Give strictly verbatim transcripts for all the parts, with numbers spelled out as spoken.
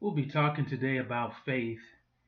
We'll be talking today about faith,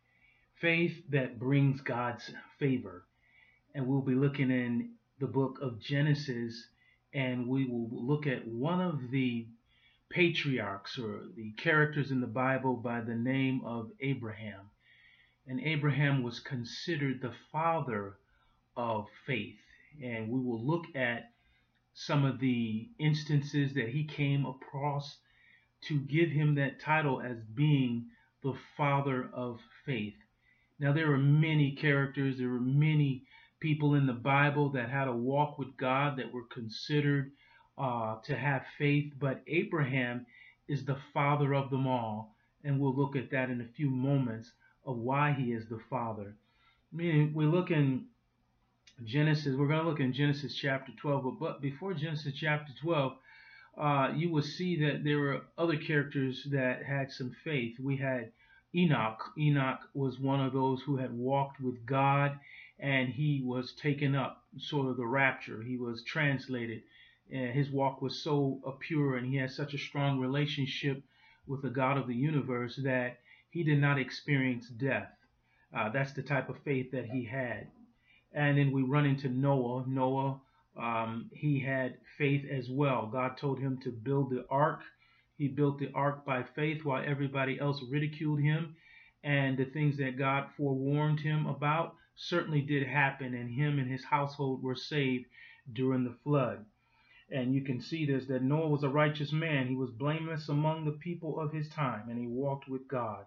faith that brings God's favor. And we'll be looking in the book of Genesis, and we will look at one of the patriarchs or the characters in the Bible by the name of Abraham. And Abraham was considered the father of faith. And we will look at some of the instances that he came across to give him that title as being the father of faith. Now, there are many characters, there are many people in the Bible that had a walk with God that were considered uh, to have faith, but Abraham is the father of them all, and we'll look at that in a few moments of why he is the father. Meaning, we look in Genesis, we're going to look in Genesis chapter twelve, but, but before Genesis chapter twelve, uh, you will see that there were other characters that had some faith. We had Enoch. Enoch was one of those who had walked with God, and he was taken up, sort of the rapture. He was translated, and his walk was so uh, pure, and he had such a strong relationship with the God of the universe that he did not experience death. Uh, that's the type of faith that he had. And then we run into Noah. Noah, um, he had faith as well. God told him to build the ark. He built the ark by faith while everybody else ridiculed him. And the things that God forewarned him about certainly did happen, and him and his household were saved during the flood. And you can see this, that Noah was a righteous man. He was blameless among the people of his time, and he walked with God.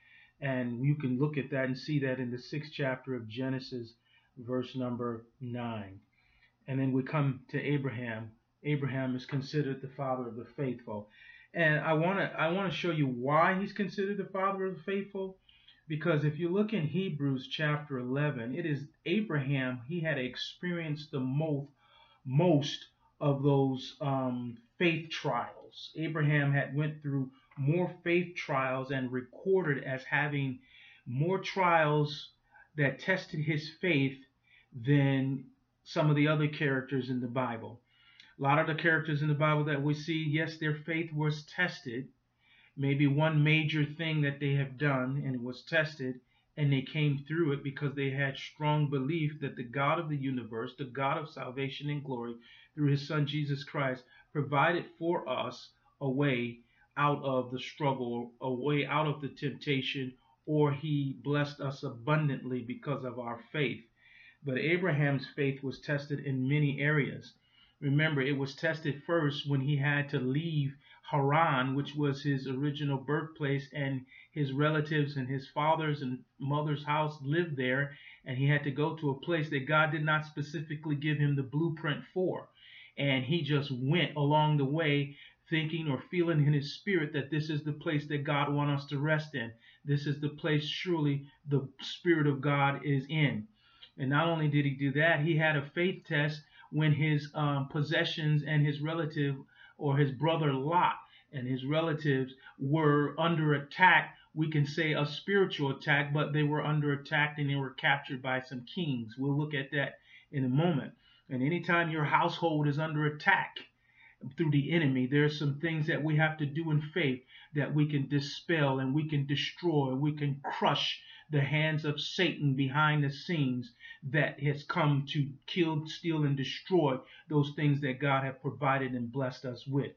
And you can look at that and see that in the sixth chapter of Genesis, verse number nine. And then we come to Abraham. Abraham is considered the father of the faithful. And I want to I want to show you why he's considered the father of the faithful. Because if you look in Hebrews chapter eleven, it is Abraham, he had experienced the most, most of those um, faith trials. Abraham had went through more faith trials and recorded as having more trials that tested his faith than some of the other characters in the Bible. A lot of the characters in the Bible that we see, yes, their faith was tested. Maybe one major thing that they have done and it was tested, and they came through it because they had strong belief that the God of the universe, the God of salvation and glory, through his son Jesus Christ, provided for us a way out of the struggle, a way out of the temptation, or he blessed us abundantly because of our faith. But Abraham's faith was tested in many areas. Remember, it was tested first when he had to leave Haran, which was his original birthplace, and his relatives and his father's and mother's house lived there, and he had to go to a place that God did not specifically give him the blueprint for. And he just went along the way thinking or feeling in his spirit that this is the place that God wants us to rest in. This is the place surely the Spirit of God is in. And not only did he do that, he had a faith test when his um, possessions and his relative or his brother Lot and his relatives were under attack. We can say a spiritual attack, but they were under attack and they were captured by some kings. We'll look at that in a moment. And anytime your household is under attack through the enemy, there's some things that we have to do in faith that we can dispel and we can destroy, we can crush the hands of Satan behind the scenes that has come to kill, steal, and destroy those things that God has provided and blessed us with.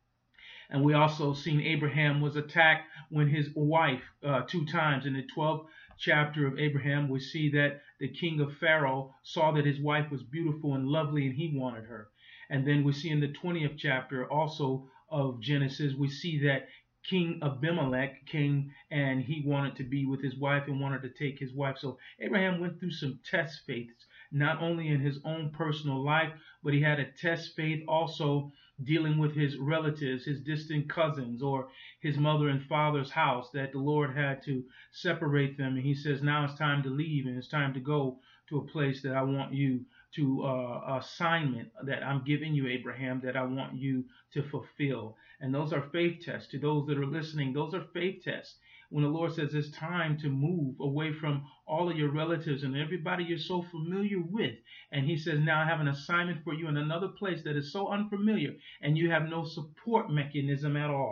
And we also seen Abraham was attacked when his wife, uh, two times in the twelfth chapter of Abraham, we see that the king of Pharaoh saw that his wife was beautiful and lovely and he wanted her. And then we see in the twentieth chapter also of Genesis, we see that King Abimelech came and he wanted to be with his wife and wanted to take his wife. So Abraham went through some test faiths, not only in his own personal life, but he had a test faith also dealing with his relatives, his distant cousins, or his mother and father's house, that the Lord had to separate them. And he says, now it's time to leave and it's time to go to a place that I want you to uh, assignment that I'm giving you, Abraham, that I want you to fulfill. And those are faith tests. To those that are listening, those are faith tests. When the Lord says it's time to move away from all of your relatives and everybody you're so familiar with, and he says, now I have an assignment for you in another place that is so unfamiliar, and you have no support mechanism at all.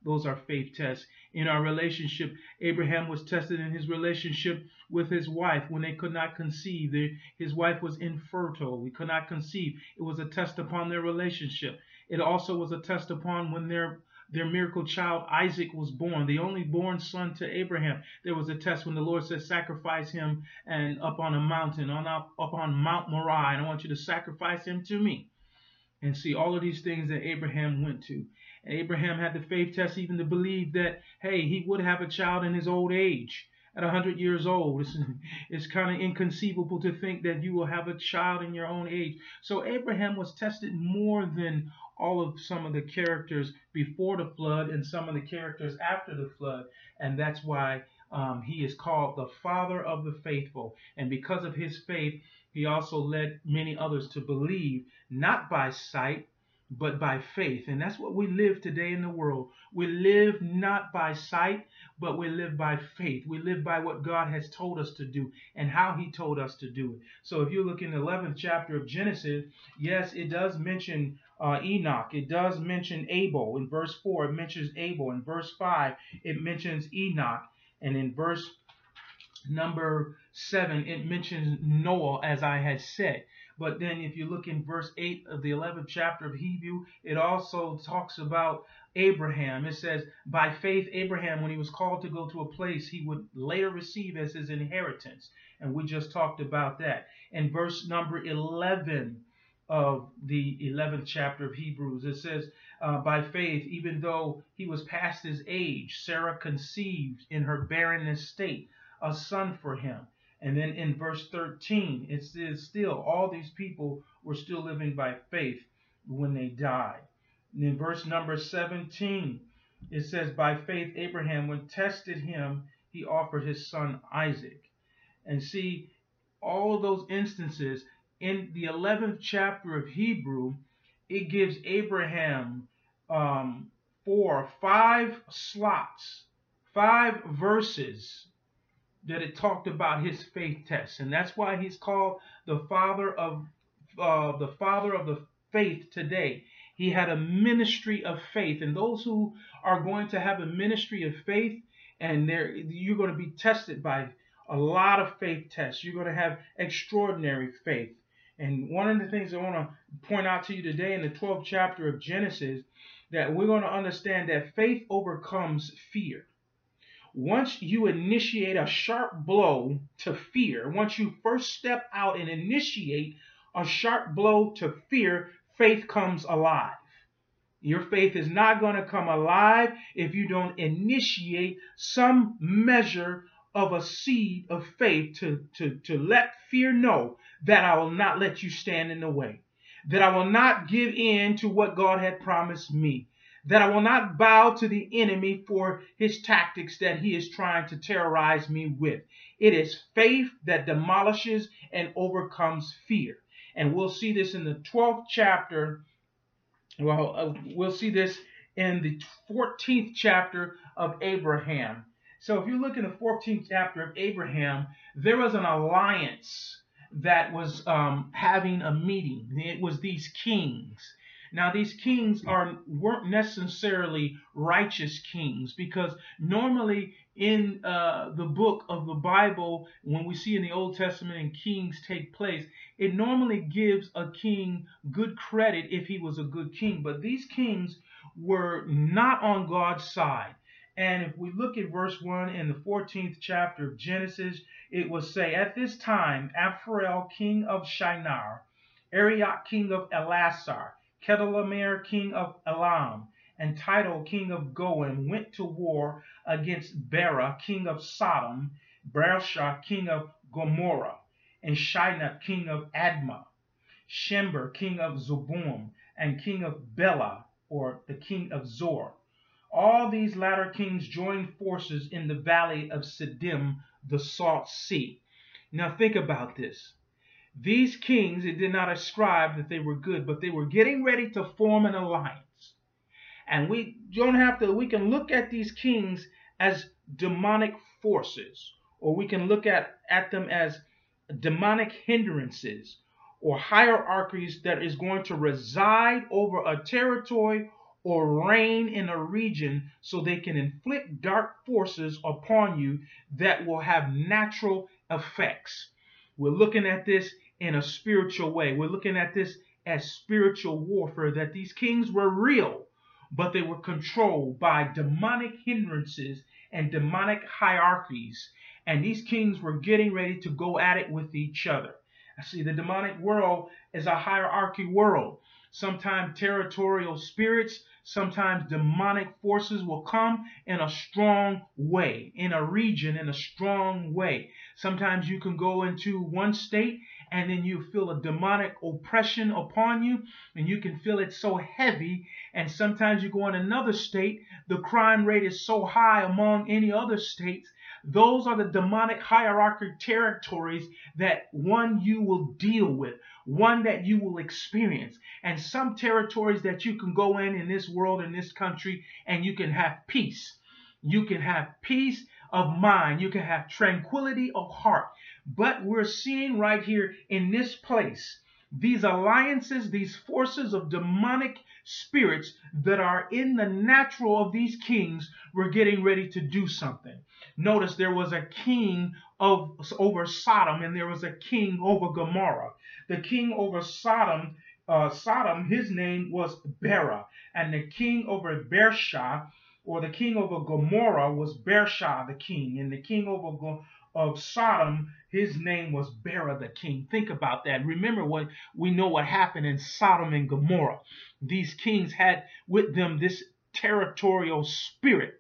Those are faith tests. In our relationship, Abraham was tested in his relationship with his wife when they could not conceive. They, his wife was infertile. We could not conceive. It was a test upon their relationship. It also was a test upon when their their miracle child Isaac was born, the only born son to Abraham. There was a test when the Lord said, sacrifice him and up on a mountain, on up, up on Mount Moriah, and I want you to sacrifice him to me. And see all of these things that Abraham went to. And Abraham had the faith test even to believe that, hey, he would have a child in his old age. At one hundred years old, it's, it's kind of inconceivable to think that you will have a child in your own age. So Abraham was tested more than all of some of the characters before the flood and some of the characters after the flood. And that's why um, he is called the father of the faithful. And because of his faith, he also led many others to believe, not by sight, but by faith. And that's what we live today in the world. We live not by sight, but we live by faith. We live by what God has told us to do and how he told us to do it. So if you look in the eleventh chapter of Genesis, yes, it does mention uh, Enoch. It does mention Abel. In verse four, it mentions Abel. In verse five, it mentions Enoch. And in verse number seven, it mentions Noah, as I had said. But then if you look in verse eight of the eleventh chapter of Hebrew, it also talks about Abraham. It says, by faith, Abraham, when he was called to go to a place he would later receive as his inheritance. And we just talked about that. In verse number eleven of the eleventh chapter of Hebrews, it says, uh, by faith, even though he was past his age, Sarah conceived in her barrenness state a son for him. And then in verse thirteen, it says still all these people were still living by faith when they died. And in verse number seventeen, it says, by faith Abraham, when tested him, he offered his son Isaac. And see, all of those instances in the eleventh chapter of Hebrew, it gives Abraham um, four, five slots, five verses that it talked about his faith test. And that's why he's called the father of uh, the father of the faith today. He had a ministry of faith. And those who are going to have a ministry of faith, and they're, you're going to be tested by a lot of faith tests. You're going to have extraordinary faith. And one of the things I want to point out to you today in the twelfth chapter of Genesis, that we're going to understand that faith overcomes fear. Once you initiate a sharp blow to fear, once you first step out and initiate a sharp blow to fear, faith comes alive. Your faith is not going to come alive if you don't initiate some measure of a seed of faith to, to, to let fear know that I will not let you stand in the way, that I will not give in to what God had promised me, that I will not bow to the enemy for his tactics that he is trying to terrorize me with. It is faith that demolishes and overcomes fear. And we'll see this in the twelfth chapter. Well, uh, we'll see this in the fourteenth chapter of Abraham. So if you look in the fourteenth chapter of Abraham, there was an alliance that was um, having a meeting. It was these kings. Now, these kings are weren't necessarily righteous kings, because normally in uh, the book of the Bible, when we see in the Old Testament and kings take place, it normally gives a king good credit if he was a good king. But these kings were not on God's side. And if we look at verse one in the fourteenth chapter of Genesis, it will say, at this time, Apharel, king of Shinar, Arioch, king of Elasar, Kedalamer, king of Elam, and Tidal, king of Goim, went to war against Bera, king of Sodom, Bersha, king of Gomorrah, and Shinar, king of Admah, Shember, king of Zeboim, and king of Bela, or the king of Zor. All these latter kings joined forces in the valley of Siddim, the Salt Sea. Now think about this. These kings, it did not ascribe that they were good, but they were getting ready to form an alliance. And we don't have to, we can look at these kings as demonic forces, or we can look at, at them as demonic hindrances or hierarchies that is going to reside over a territory or reign in a region so they can inflict dark forces upon you that will have natural effects. We're looking at this in a spiritual way. We're looking at this as spiritual warfare, that these kings were real, but they were controlled by demonic hindrances and demonic hierarchies. And these kings were getting ready to go at it with each other. I see the demonic world is a hierarchy world. Sometimes territorial spirits, sometimes demonic forces will come in a strong way, in a region, in a strong way. Sometimes you can go into one state and then you feel a demonic oppression upon you, and you can feel it so heavy. And sometimes you go in another state, the crime rate is so high among any other states. Those are the demonic hierarchy territories that one you will deal with, one that you will experience. And some territories that you can go in in this world, in this country, and you can have peace. You can have peace of mind. You can have tranquility of heart. But we're seeing right here in this place, these alliances, these forces of demonic spirits that are in the natural of these kings were getting ready to do something. Notice there was a king of over Sodom, and there was a king over Gomorrah. The king over Sodom, uh, Sodom, his name was Bera, and the king over Bersha, or the king over Gomorrah, was Bersha the king, and the king over Go- of Sodom, his name was Bera the king. Think about that. Remember what we know what happened in Sodom and Gomorrah. These kings had with them this territorial spirit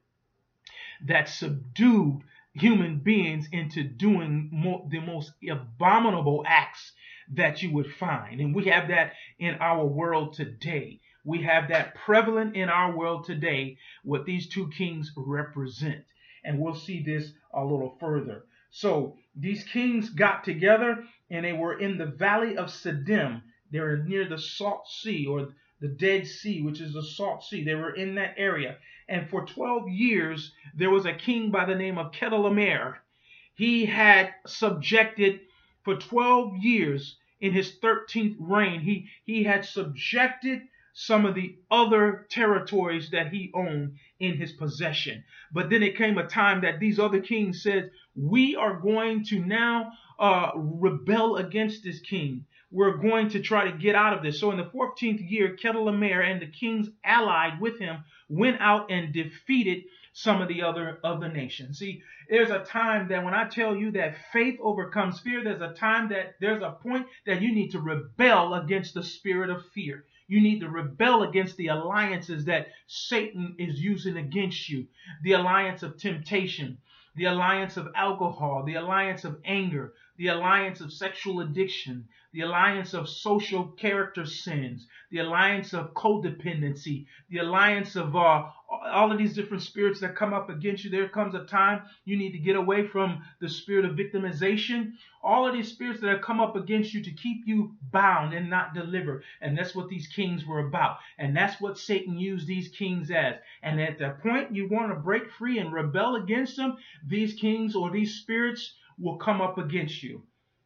that subdued human beings into doing mo- the most abominable acts that you would find. And we have that in our world today. We have that prevalent in our world today, what these two kings represent. And we'll see this a little further. So these kings got together, and they were in the valley of Siddim. They were near the Salt Sea, or the Dead Sea, which is the Salt Sea. They were in that area. And for twelve years, there was a king by the name of Chedorlaomer. He had subjected, for twelve years in his thirteenth reign, he, he had subjected some of the other territories that he owned in his possession. But then it came a time that these other kings said, we are going to now uh, rebel against this king. We're going to try to get out of this. So in the fourteenth year, Chedorlaomer and the kings allied with him went out and defeated some of the other of the nations. See, there's a time that when I tell you that faith overcomes fear, there's a time that there's a point that you need to rebel against the spirit of fear. You need to rebel against the alliances that Satan is using against you. The alliance of temptation, the alliance of alcohol, the alliance of anger, the alliance of sexual addiction, the alliance of social character sins, the alliance of codependency, the alliance of uh, all of these different spirits that come up against you. There comes a time you need to get away from the spirit of victimization. All of these spirits that have come up against you to keep you bound and not delivered. And that's what these kings were about. And that's what Satan used these kings as. And at the point you want to break free and rebel against them, these kings or these spirits will come up against you.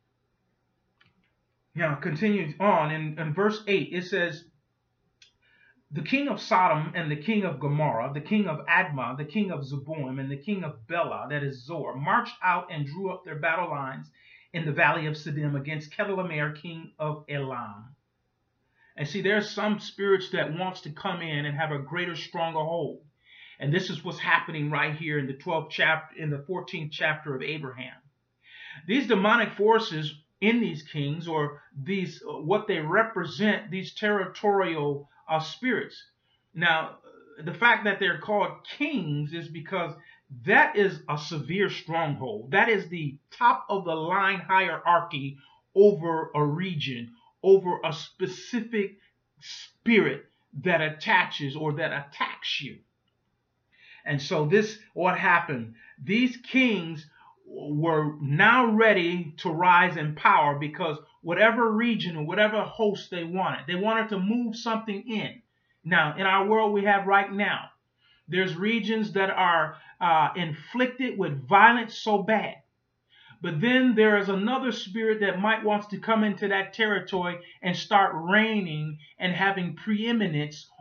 Now, continue on in, in verse eight, it says, the king of Sodom and the king of Gomorrah, the king of Admah, the king of Zeboim, and the king of Bela, that is Zor, marched out and drew up their battle lines in the valley of Siddim against Chedorlaomer, king of Elam. And see, there's some spirits that wants to come in and have a greater, stronger hold. And this is what's happening right here in the twelfth chapter, in the fourteenth chapter of Abraham. These demonic forces in these kings, or these uh, what they represent, these territorial uh, spirits. Now, the fact that they're called kings is because that is a severe stronghold. That is the top of the line hierarchy over a region, over a specific spirit that attaches or that attacks you. And so this, what happened? These kings were now ready to rise in power because whatever region or whatever host they wanted, they wanted to move something in. Now, in our world we have right now, there's regions that are uh, inflicted with violence so bad. But then there is another spirit that might wants to come into that territory and start reigning and having preeminence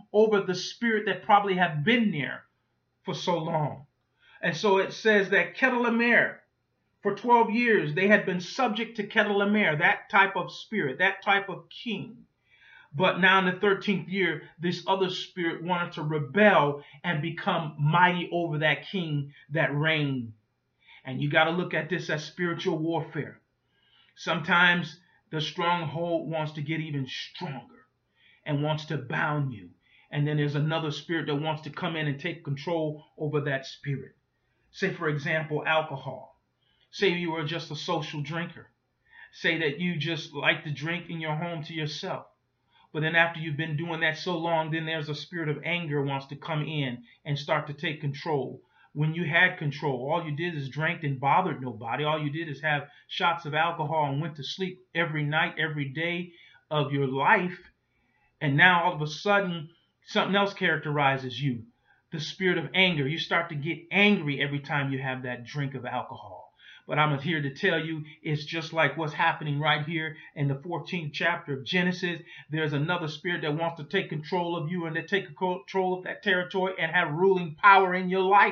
over the spirit that probably have been there for so long. And so it says that Chedorlaomer, for twelve years, they had been subject to Chedorlaomer, that type of spirit, that type of king. But now in the thirteenth year, this other spirit wanted to rebel and become mighty over that king that reigned. And you got to look at this as spiritual warfare. Sometimes the stronghold wants to get even stronger and wants to bound you. And then there's another spirit that wants to come in and take control over that spirit. Say, for example, alcohol. Say you were just a social drinker. Say that you just like to drink in your home to yourself. But then after you've been doing that so long, then there's a spirit of anger wants to come in and start to take control. When you had control, all you did is drank and bothered nobody. All you did is have shots of alcohol and went to sleep every night, every day of your life. And now all of a sudden, something else characterizes you. The spirit of anger. You start to get angry every time you have that drink of alcohol. But I'm here to tell you, it's just like what's happening right here in the fourteenth chapter of Genesis. There's another spirit that wants to take control of you and to take control of that territory and have ruling power in your life.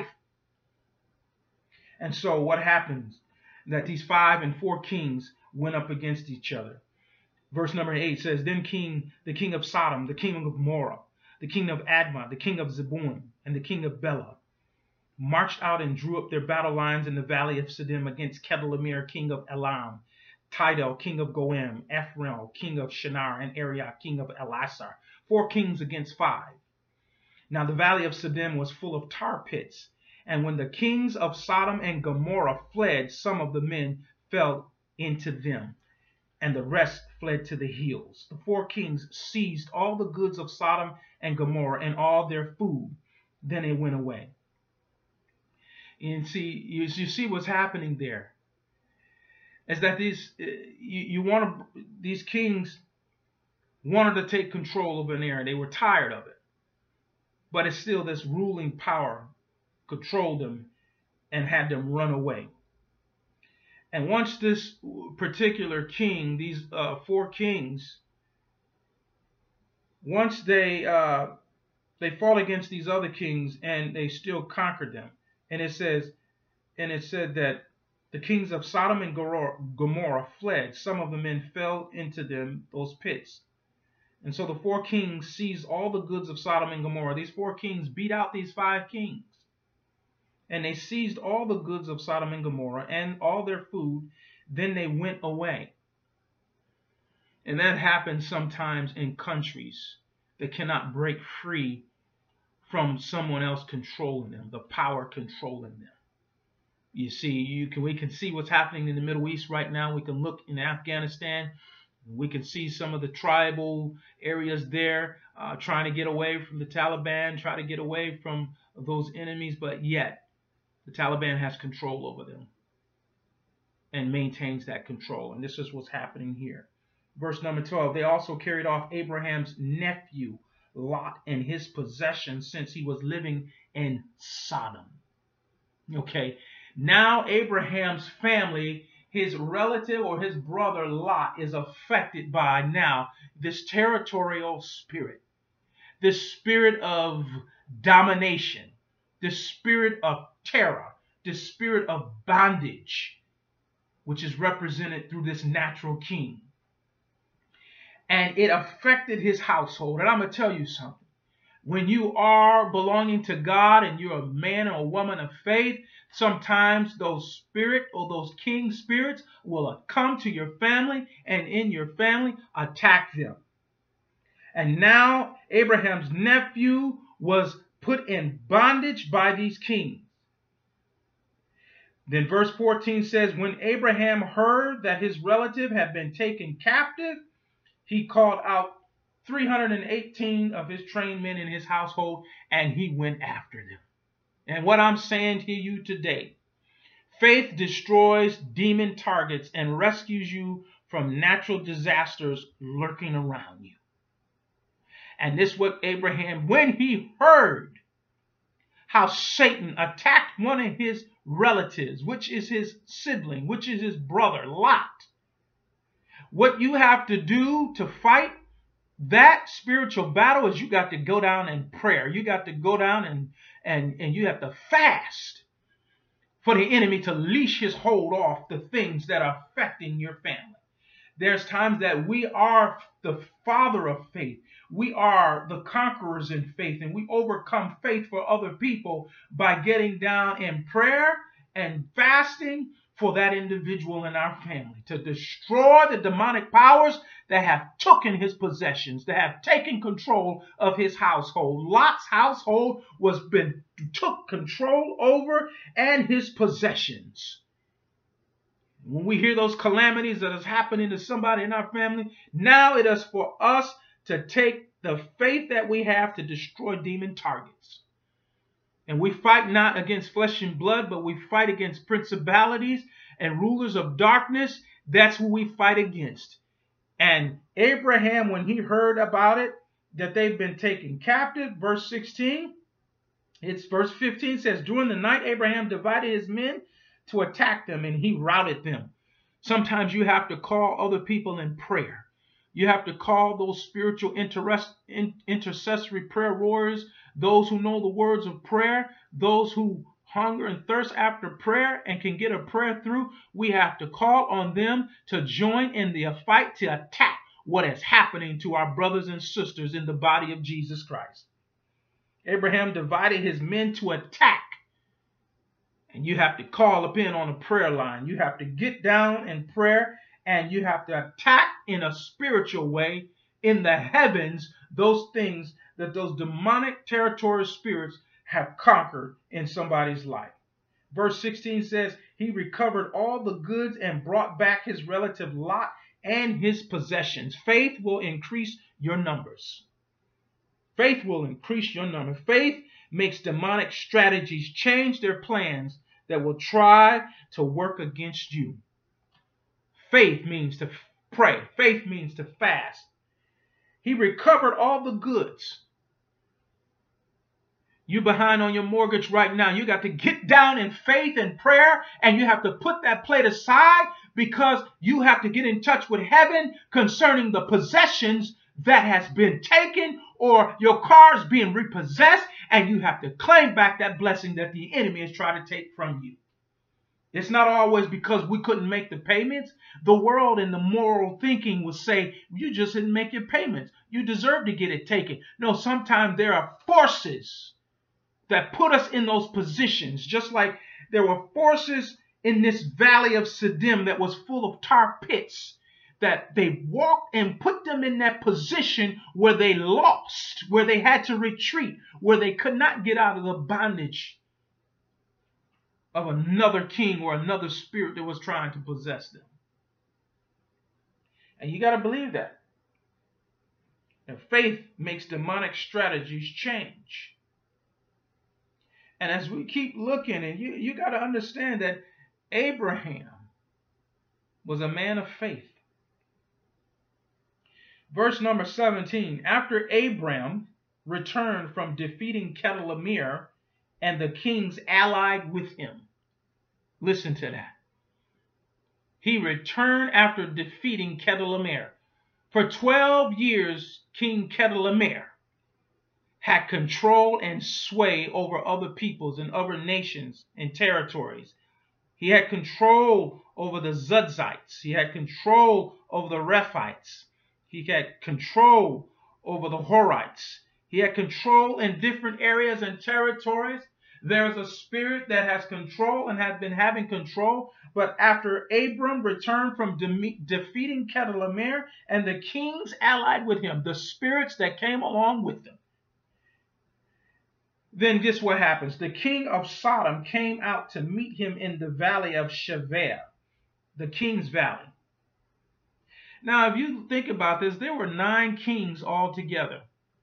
And so what happens? That these five and four kings went up against each other. Verse number eight says, Then king, the king of Sodom, the king of Gomorrah, the king of Admah, the king of Zeboim, and the king of Bela marched out and drew up their battle lines in the valley of Siddim against Chedorlaomer, king of Elam, Tidal, king of Goim, Ephraim, king of Shinar, and Arioch, king of Elasar. Four kings against five. Now the valley of Siddim was full of tar pits, and when the kings of Sodom and Gomorrah fled, some of the men fell into them, and the rest fled to the hills. The four kings seized all the goods of Sodom and Gomorrah and all their food. Then they went away. And see, you, you see what's happening there is that these you, you want to, these kings wanted to take control of an area. They were tired of it, but it's still this ruling power controlled them and had them run away. And once this particular king, these uh, four kings, once they uh, they fought against these other kings and they still conquered them. And it says, and it said that the kings of Sodom and Gomorrah fled. Some of the men fell into them, those pits. And so the four kings seized all the goods of Sodom and Gomorrah. These four kings beat out these five kings. And they seized all the goods of Sodom and Gomorrah and all their food. Then they went away. And that happens sometimes in countries that cannot break free from someone else controlling them, the power controlling them. You see, you can we can see what's happening in the Middle East right now. We can look in Afghanistan. We can see some of the tribal areas there uh, trying to get away from the Taliban, try to get away from those enemies, but yet the Taliban has control over them and maintains that control. And this is what's happening here. Verse number twelve, they also carried off Abraham's nephew, Lot, and his possessions, since he was living in Sodom. Okay, now Abraham's family, his relative or his brother Lot, is affected by now this territorial spirit, this spirit of domination, this spirit of terror, this spirit of bondage, which is represented through this natural king. And it affected his household. And I'm going to tell you something. When you are belonging to God and you're a man or a woman of faith, sometimes those spirit or those king spirits will come to your family and in your family attack them. And now Abraham's nephew was put in bondage by these kings. Then verse fourteen says, when Abraham heard that his relative had been taken captive, he called out three hundred eighteen of his trained men in his household, and he went after them. And what I'm saying to you today, faith destroys demon targets and rescues you from natural disasters lurking around you. And this is what Abraham, when he heard how Satan attacked one of his relatives, which is his sibling, which is his brother, Lot. What you have to do to fight That spiritual battle is you got to go down in prayer. You got to go down and and and you have to fast for the enemy to leash his hold off the things that are affecting your family. There's times that we are the father of faith. We are the conquerors in faith, and we overcome faith for other people by getting down in prayer and fasting for that individual in our family, to destroy the demonic powers that have taken his possessions, that have taken control of his household. Lot's household was been took control over, and his possessions. When we hear those calamities that is happening to somebody in our family, now it is for us to take the faith that we have to destroy demon targets. And we fight not against flesh and blood, but we fight against principalities and rulers of darkness. That's who we fight against. And Abraham, when he heard about it, that they've been taken captive, verse sixteen, it's verse fifteen says, during the night, Abraham divided his men to attack them, and he routed them. Sometimes you have to call other people in prayer. You have to call those spiritual interest, in, intercessory prayer warriors, those who know the words of prayer, those who hunger and thirst after prayer and can get a prayer through. We have to call on them to join in the fight to attack what is happening to our brothers and sisters in the body of Jesus Christ. Abraham divided his men to attack. And you have to call up in on a prayer line. You have to get down in prayer, and you have to attack in a spiritual way in the heavens those things that those demonic territorial spirits have conquered in somebody's life. Verse sixteen says, he recovered all the goods and brought back his relative Lot and his possessions. Faith will increase your numbers. Faith will increase your numbers. Faith makes demonic strategies change their plans that will try to work against you. Faith means to pray. Faith means to fast. He recovered all the goods. You behind on your mortgage right now. You got to get down in faith and prayer, and you have to put that plate aside because you have to get in touch with heaven concerning the possessions that has been taken, or your car is being repossessed, and you have to claim back that blessing that the enemy is trying to take from you. It's not always because we couldn't make the payments. The world and the moral thinking will say, you just didn't make your payments. You deserve to get it taken. No, sometimes there are forces that put us in those positions, just like there were forces in this valley of Siddim that was full of tar pits, that they walked and put them in that position where they lost, where they had to retreat, where they could not get out of the bondage of another king or another spirit that was trying to possess them. And you got to believe that. And faith makes demonic strategies change. And as we keep looking, and you, you got to understand that Abraham was a man of faith. Verse number seventeen, after Abram returned from defeating Chedorlaomer and the kings allied with him. Listen to that. He returned after defeating Chedorlaomer. For twelve years, King Chedorlaomer had control and sway over other peoples and other nations and territories. He had control over the Zuzzites. He had control over the Rephites. He had control over the Horites. He had control in different areas and territories. There's a spirit that has control and has been having control. But after Abram returned from de- defeating Chedorlaomer and the kings allied with him, the spirits that came along with them, then guess what happens? The king of Sodom came out to meet him in the valley of Shaveh, the king's valley. Now, if you think about this, there were nine kings altogether.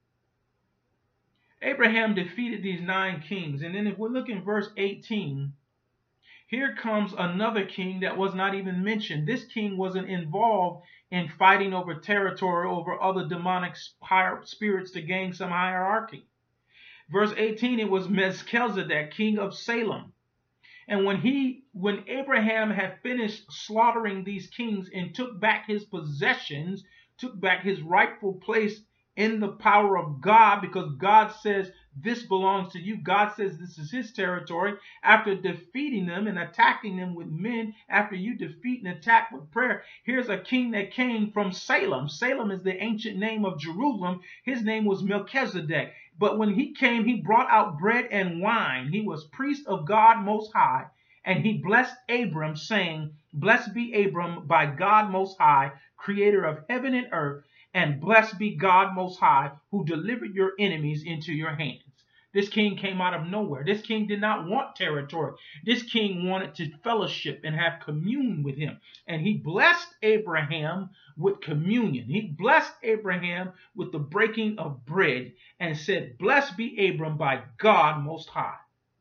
Abraham defeated these nine kings. And then if we look in verse eighteen, here comes another king that was not even mentioned. This king wasn't involved in fighting over territory, over other demonic spirits to gain some hierarchy. Verse eighteen, it was Melchizedek, king of Salem. And when he, when Abraham had finished slaughtering these kings and took back his possessions, took back his rightful place in the power of God, because God says this belongs to you. God says this is his territory. After defeating them and attacking them with men, after you defeat and attack with prayer, here's a king that came from Salem. Salem is the ancient name of Jerusalem. His name was Melchizedek. But when he came, he brought out bread and wine. He was priest of God Most High. And he blessed Abram, saying, "Blessed be Abram by God Most High, creator of heaven and earth, and blessed be God Most High, who delivered your enemies into your hands." This king came out of nowhere. This king did not want territory. This king wanted to fellowship and have commune with him. And he blessed Abraham with communion. He blessed Abraham with the breaking of bread and said, "Blessed be Abram by God Most High."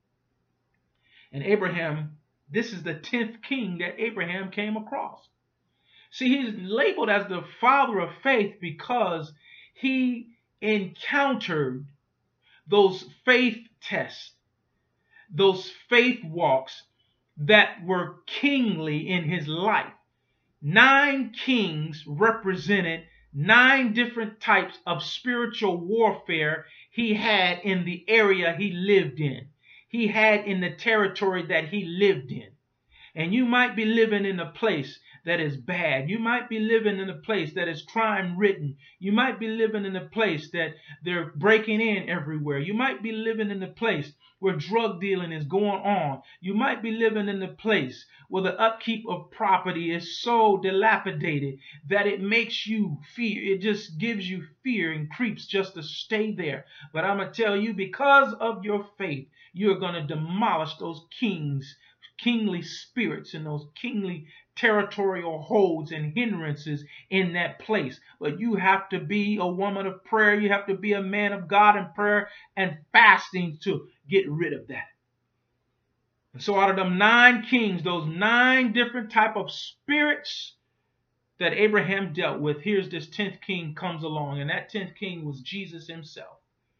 And Abraham, this is the tenth king that Abraham came across. See, he's labeled as the father of faith because he encountered those faith tests, those faith walks that were kingly in his life. Nine kings represented nine different types of spiritual warfare he had in the area he lived in. He had in the territory that he lived in. And you might be living in a place that is bad. You might be living in a place that is crime ridden. You might be living in a place that they're breaking in everywhere. You might be living in a place where drug dealing is going on. You might be living in a place where the upkeep of property is so dilapidated that it makes you fear. It just gives you fear and creeps just to stay there. But I'm going to tell you, because of your faith, you're going to demolish those kings, kingly spirits, and those kingly territorial holds and hindrances in that place. But you have to be a woman of prayer. You have to be a man of God in prayer and fasting to get rid of that. And so out of them nine kings, those nine different type of spirits that Abraham dealt with, here's this tenth king comes along, and that tenth king was Jesus himself.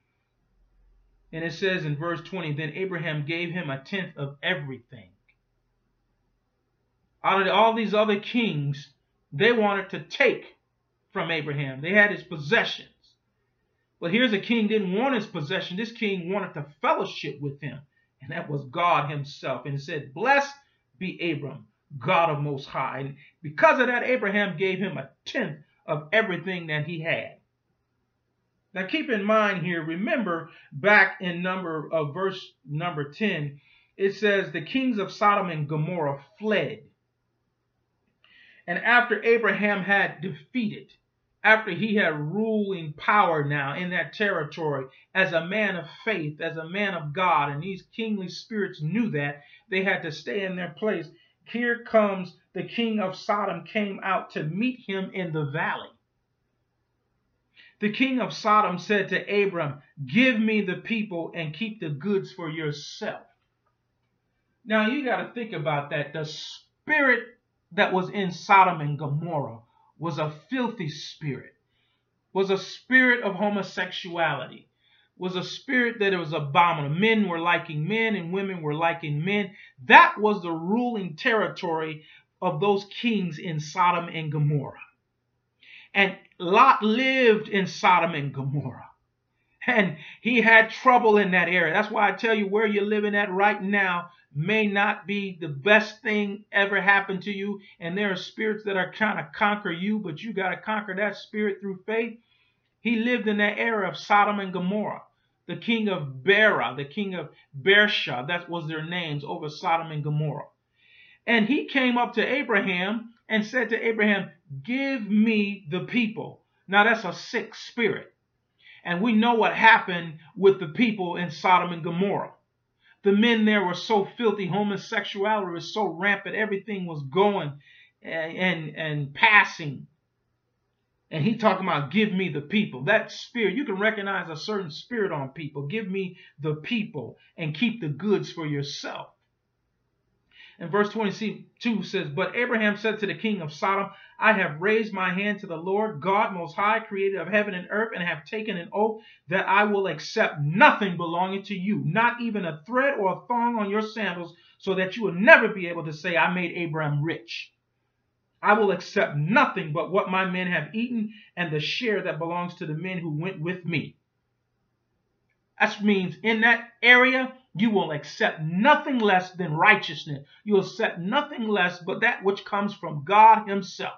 And it says in verse twenty, then Abraham gave him a tenth of everything. Out of all these other kings, they wanted to take from Abraham. They had his possessions. But here's a king didn't want his possession. This king wanted to fellowship with him. And that was God himself. And it said, "Blessed be Abram, God of Most High." And because of that, Abraham gave him a tenth of everything that he had. Now keep in mind here, remember back in number of uh, verse number ten, it says the kings of Sodom and Gomorrah fled. And after Abraham had defeated, after he had ruling power now in that territory as a man of faith, as a man of God, and these kingly spirits knew that, they had to stay in their place. Here comes the king of Sodom came out to meet him in the valley. The king of Sodom said to Abram, "Give me the people and keep the goods for yourself." Now you got to think about that. The spirit that was in Sodom and Gomorrah was a filthy spirit, was a spirit of homosexuality, was a spirit that it was abominable. Men were liking men and women were liking men. That was the ruling territory of those kings in Sodom and Gomorrah. And Lot lived in Sodom and Gomorrah. And he had trouble in that area. That's why I tell you, where you're living at right now may not be the best thing ever happened to you. And there are spirits that are trying to conquer you, but you got to conquer that spirit through faith. He lived in that area of Sodom and Gomorrah. The king of Bera, the king of Bersha, that was their names, over Sodom and Gomorrah. And he came up to Abraham and said to Abraham, "Give me the people." Now that's a sick spirit. And we know what happened with the people in Sodom and Gomorrah. The men there were so filthy. Homosexuality was so rampant. Everything was going and, and, and passing. And he talking about, give me the people. That spirit, you can recognize a certain spirit on people. Give me the people and keep the goods for yourself. And verse twenty-two says, "But Abraham said to the king of Sodom, I have raised my hand to the Lord God Most High, creator of heaven and earth, and have taken an oath that I will accept nothing belonging to you, not even a thread or a thong on your sandals, so that you will never be able to say, I made Abraham rich." I will accept nothing but what my men have eaten and the share that belongs to the men who went with me. That means in that area, you will accept nothing less than righteousness. You will accept nothing less but that which comes from God himself.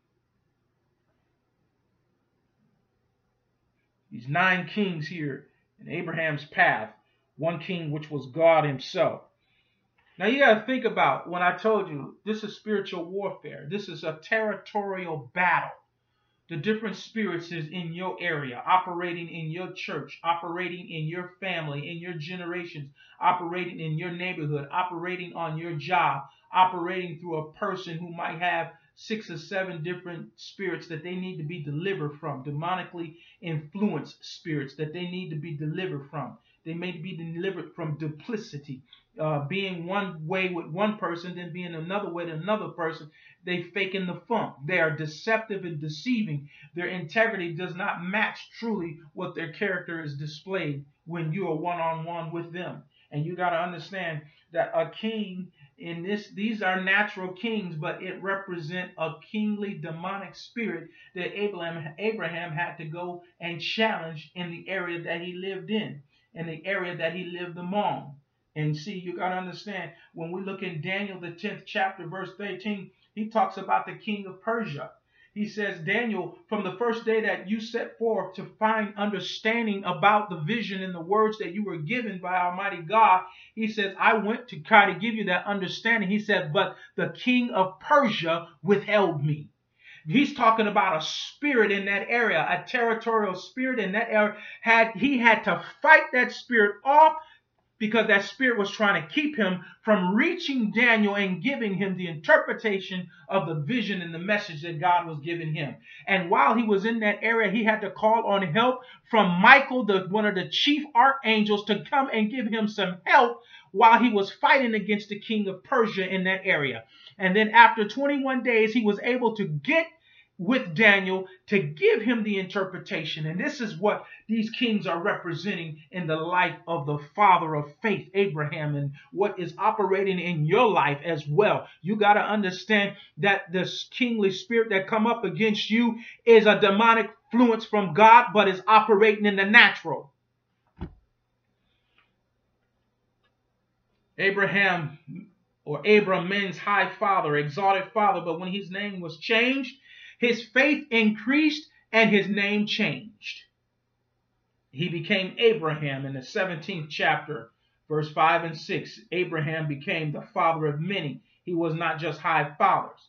These nine kings here in Abraham's path, one king which was God himself. Now you got to think about when I told you this is spiritual warfare. This is a territorial battle. The different spirits is in your area, operating in your church, operating in your family, in your generations, operating in your neighborhood, operating on your job, operating through a person who might have six or seven different spirits that they need to be delivered from, demonically influenced spirits that they need to be delivered from. They may be delivered from duplicity, uh, being one way with one person, then being another way to another person. They faking the funk. They are deceptive and deceiving. Their integrity does not match truly what their character is displayed when you are one-on-one with them. And you got to understand that a king in this, these are natural kings, but it represents a kingly demonic spirit that Abraham, Abraham had to go and challenge in the area that he lived in, in the area that he lived among. And see, you got to understand, when we look in Daniel, the tenth chapter, verse thirteen, he talks about the king of Persia. He says, Daniel, from the first day that you set forth to find understanding about the vision and the words that you were given by Almighty God, he says, I went to try to give you that understanding. He said, but the king of Persia withheld me. He's talking about a spirit in that area, a territorial spirit in that area. Had he had to fight that spirit off, because that spirit was trying to keep him from reaching Daniel and giving him the interpretation of the vision and the message that God was giving him. And while he was in that area, he had to call on help from Michael, the, one of the chief archangels, to come and give him some help while he was fighting against the king of Persia in that area. And then after twenty-one days, he was able to get with Daniel to give him the interpretation. And this is what these kings are representing in the life of the father of faith, Abraham, and what is operating in your life as well. You got to understand that this kingly spirit that come up against you is a demonic influence from God, but is operating in the natural. Abraham, or Abram, means high father, exalted father, but when his name was changed, his faith increased and his name changed. He became Abraham in the seventeenth chapter, verse five and six. Abraham became the father of many. He was not just high fathers.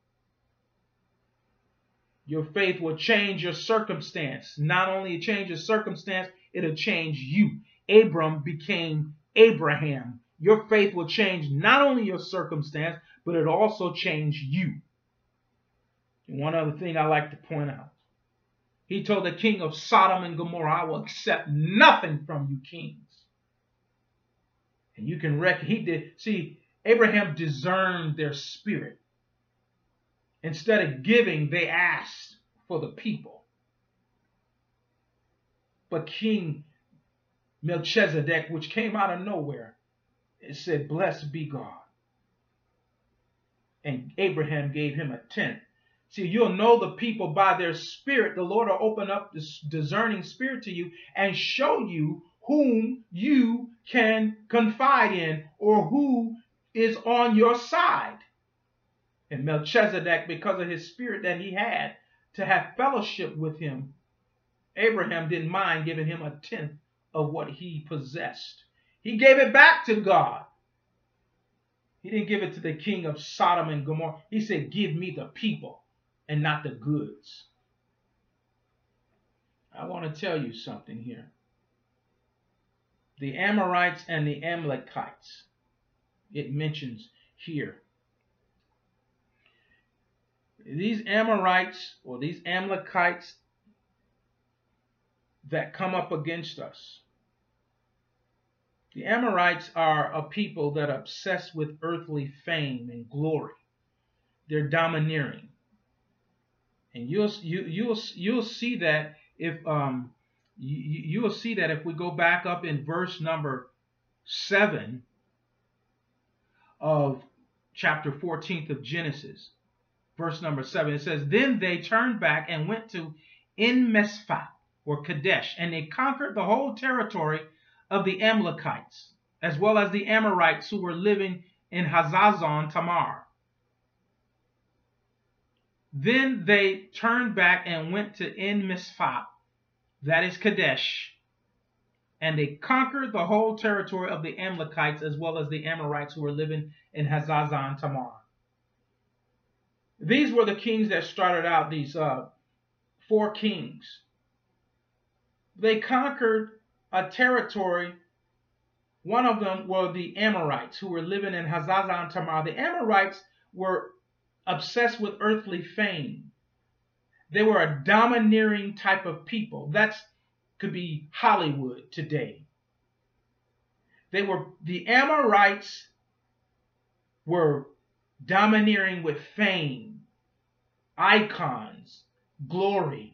Your faith will change your circumstance. Not only change your circumstance, it'll change you. Abram became Abraham. Your faith will change not only your circumstance, but it'll also change you. And one other thing I like to point out. He told the king of Sodom and Gomorrah, I will accept nothing from you kings. And you can reckon, he did, see, Abraham discerned their spirit. Instead of giving, they asked for the people. But King Melchizedek, which came out of nowhere, it said, blessed be God. And Abraham gave him a tenth. See, you'll know the people by their spirit. The Lord will open up this discerning spirit to you and show you whom you can confide in or who is on your side. And Melchizedek, because of his spirit that he had to have fellowship with him, Abraham didn't mind giving him a tenth of what he possessed. He gave it back to God. He didn't give it to the king of Sodom and Gomorrah. He said, give me the people and not the goods. I want to tell you something here. The Amorites and the Amalekites, it mentions here. These Amorites or these Amalekites that come up against us. The Amorites are a people that are obsessed with earthly fame and glory. They're domineering. And you'll you you'll you'll see that if um you, you'll see that if we go back up in verse number seven of chapter fourteen of Genesis. verse number seven. It says, then they turned back and went to En-Mishpat, or Kadesh, and they conquered the whole territory of the Amalekites, as well as the Amorites who were living in Hazazon Tamar. Then they turned back and went to En-Mishpat, that is Kadesh, and they conquered the whole territory of the Amalekites, as well as the Amorites who were living in Hazazon Tamar. These were the kings that started out, these uh, four kings. They conquered a territory. One of them were the Amorites who were living in Hazazon Tamar. The Amorites were obsessed with earthly fame. They were a domineering type of people. That could be Hollywood today. They were, the Amorites were domineering with fame, icons, glory.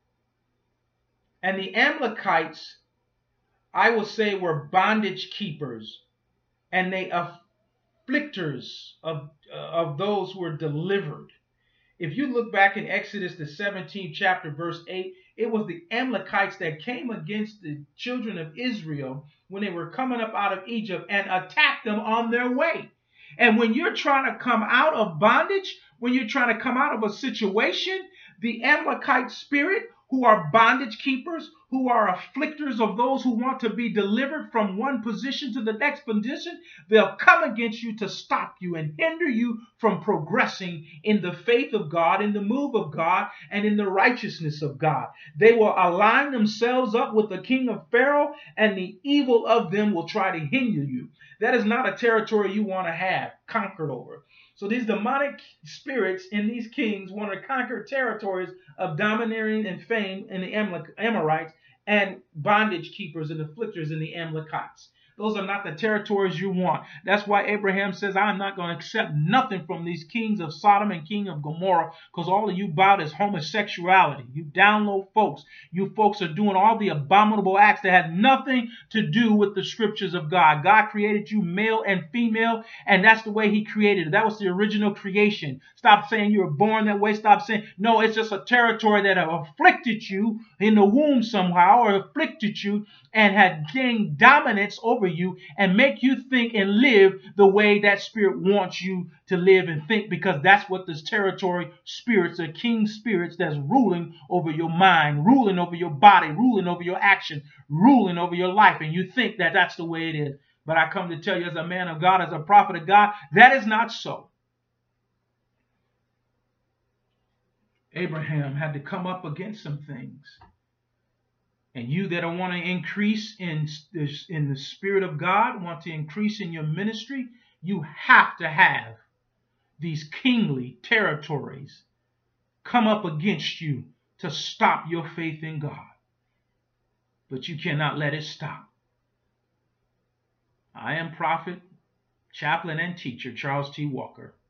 And the Amalekites, I will say, were bondage keepers, and they afflictors of, uh, of those who were delivered. If you look back in Exodus, the seventeenth chapter, verse eight, it was the Amalekites that came against the children of Israel when they were coming up out of Egypt and attacked them on their way. And when you're trying to come out of bondage, when you're trying to come out of a situation, the Amalekite spirit, who are bondage keepers, who are afflictors of those who want to be delivered from one position to the next position, they'll come against you to stop you and hinder you from progressing in the faith of God, in the move of God, and in the righteousness of God. They will align themselves up with the king of Pharaoh, and the evil of them will try to hinder you. That is not a territory you want to have conquered over. So these demonic spirits in these kings want to conquer territories of domineering and fame in the Amorites and bondage keepers and afflictors in the Amalekites. Those are not the territories you want. That's why Abraham says, I'm not going to accept nothing from these kings of Sodom and king of Gomorrah, because all of you about is homosexuality. You download folks. You folks are doing all the abominable acts that have nothing to do with the scriptures of God. God created you male and female, and that's the way he created it. That was the original creation. Stop saying you were born that way. Stop saying, no, it's just a territory that have afflicted you in the womb somehow, or afflicted you and had gained dominance over you and make you think and live the way that spirit wants you to live and think, because that's what this territory spirits are, king spirits that's ruling over your mind, ruling over your body, ruling over your action, ruling over your life, and you think that that's the way it is. But I come to tell you, as a man of God, as a prophet of God, that is not so. Abraham had to come up against some things. And you that want to increase in this, in the Spirit of God, want to increase in your ministry, you have to have these kingly territories come up against you to stop your faith in God. But you cannot let it stop. I am prophet, chaplain, and teacher Charles T. Walker.